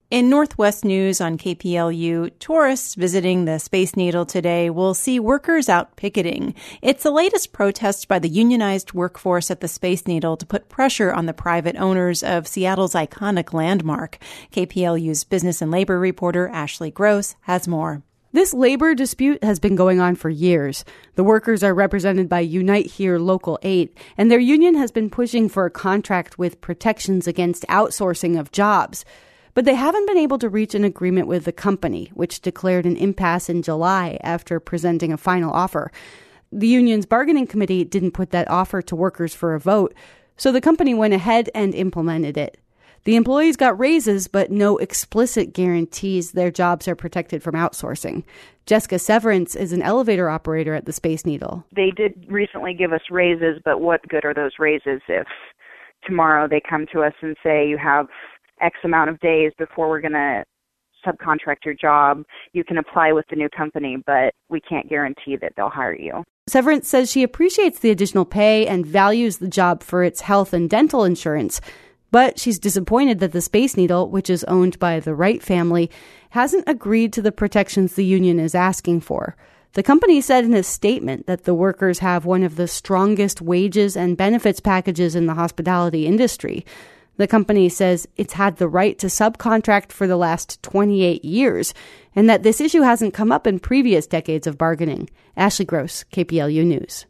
In Northwest News on KPLU, tourists visiting the Space Needle today will see workers out picketing. It's the latest protest by the unionized workforce at the Space Needle to put pressure on the private owners of Seattle's iconic landmark. KPLU's business and labor reporter Ashley Gross has more. This labor dispute has been going on for years. The workers are represented by Unite Here Local 8, and their union has been pushing for a contract with protections against outsourcing of jobs. But they haven't been able to reach an agreement with the company, which declared an impasse in July after presenting a final offer. The union's bargaining committee didn't put that offer to workers for a vote, so the company went ahead and implemented it. The employees got raises, but no explicit guarantees their jobs are protected from outsourcing. Jessica Severance is an elevator operator at the Space Needle. They did recently give us raises, but what good are those raises if tomorrow they come to us and say you have X amount of days before we're going to subcontract your job. You can apply with the new company, but we can't guarantee that they'll hire you. Severance says she appreciates the additional pay and values the job for its health and dental insurance, but she's disappointed that the Space Needle, which is owned by the Wright family, hasn't agreed to the protections the union is asking for. The company said in a statement that the workers have one of the strongest wages and benefits packages in the hospitality industry. The company says it's had the right to subcontract for the last 28 years, and that this issue hasn't come up in previous decades of bargaining. Ashley Gross, KPLU News.